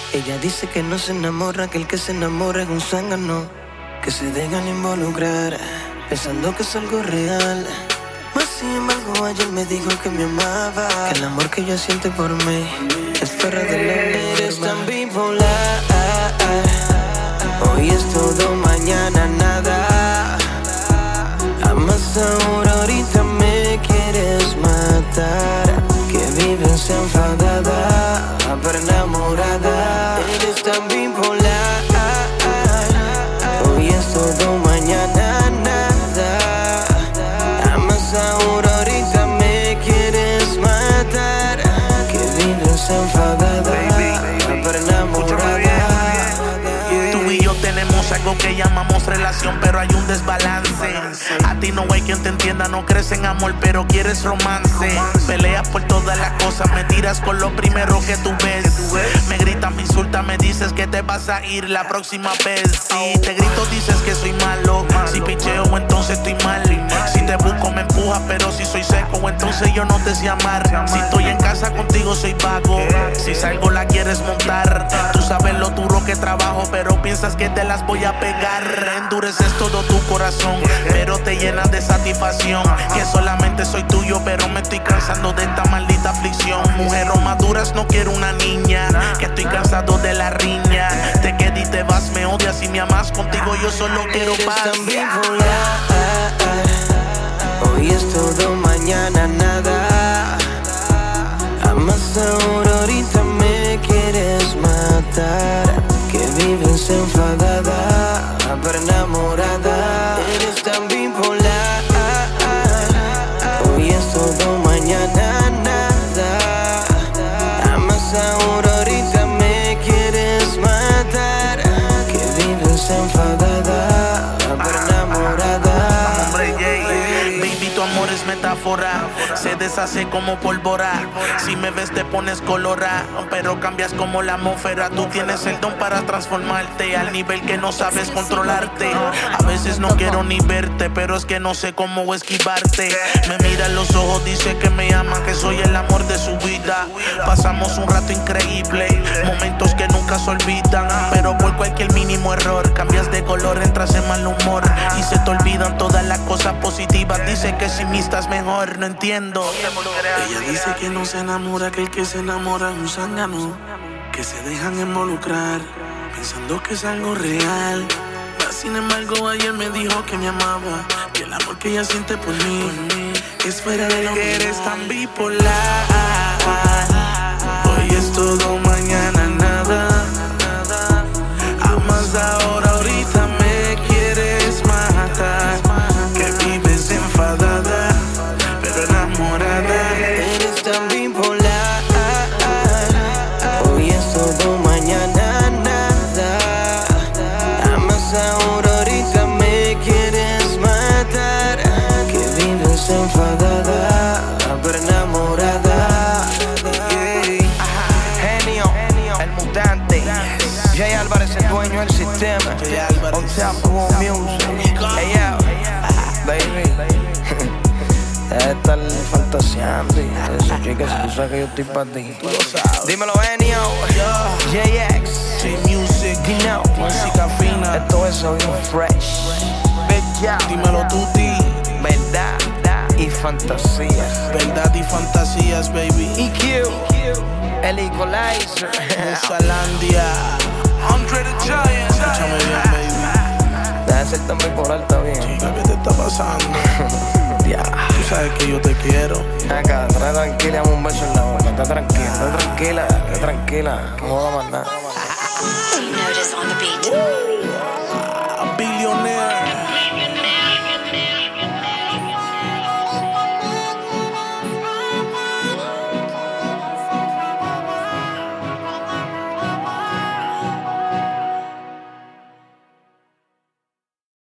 Ella dice que no se enamora, que el que se enamora es un zángano, que se dejan involucrar, pensando que es algo real. Mas sin embargo ayer me dijo que me amaba, que el amor que ella siente por mí es fuera de la norma. Eres tan bipolar, hoy es todo, mañana nada. Amas ahora, ahorita me quieres matar. Que vives enfadada, pero enamorada. Eres tan bipolar, hoy es todo, mañana nada. Amas ahora, ahorita me quieres matar. Que vives enfadada, pero enamorada. Tú y yo tenemos algo que llamamos relación, pero hay un desbalance. A ti no hay quien te entienda, no crees en amor, pero quieres romance. Peleas por todas las cosas, me tiras con lo primero que tú ves. Me gritas, me insultas, me dices que te vas a ir la próxima vez. Si te grito dices que soy malo, si picheo entonces estoy mal. Si te busco me empujas, pero si soy seco entonces yo no te sé amar. Si estoy en casa contigo soy vago, si salgo la quieres montar. Tú sabes lo duro que trabajo, pero piensas que te las voy a pegar. Endureces todo tu corazón, pero te llenas de satisfacción. Que solamente soy tuyo, pero me estoy cansando de esta maldita aflicción. Mujeres maduras, no quiero una niña, que estoy cansado de la riña. Te quedas y te vas, me odias y me amas. Contigo yo solo quiero paz. Eres tan bipolar, hoy es todo, mañana nada. Amas ahora, ahorita me quieres matar. Que vives enfadada, pero enamorada. Eres tan bipolar, hoy es todo, mañana nada. Amas ahora, ahorita me quieres matar. Que vives enfadada, pero enamorada. Hombre, baby, tu amor es metáfora, se deshace como pólvora. Si me ves te pones colora, pero cambias como la atmósfera. Tú tienes el don para transformarte al nivel que no sabes controlarte. A veces no quiero ni verte, pero es que no sé cómo esquivarte. Me mira en los ojos, dice que me ama, que soy el amor de su vida. Pasamos un rato increíble, momentos que nunca se olvidan. Pero por cualquier mínimo error cambias de color, entras en mal humor y se te olvidan todas las cosas positivas. Dice que si me estás mejor, no entiendo. Ella dice que no se enamora, que el que se enamora es un zángano, que se dejan involucrar, pensando que es algo real. Mas sin embargo ayer me dijo que me amaba, que el amor que ella siente por mí es fuera de lo que eres tan bipolar. Hoy es todo, mañana nada. Amas ahora, ahorita me quieres matar. Que vives enfadada, pero enamorada. Eres tan bipolar, hoy es todo, mañana nada. Amas ahora, ahorita me quieres matar. Que vives enfadada, pero enamorada. Genio, el mutante. Jay Álvarez, el dueño del sistema. On top of all music. Hey yo, baby. Deja de estar fantaseando y eso, chicas, tú sabes que yo estoy pa' ti. Dímelo, Genio. JX, J-Music, you know. música fina. Esto es bien fresh. Big Joe. Dímelo tuti, Verdad y fantasías. verdad y fantasías, baby. EQ, el Equalizer. Musalandia, Andre the Giant. Escúchame bien, baby. Deja de ser tan bipolar, está bien. Chica, ¿qué te está pasando? Ya. Tú sabes que yo te quiero. Acá, trae tranquila, dame un beso en la boca. Está tranquila, está tranquila, está tranquila. No joda más nada. T-Notice on the beat.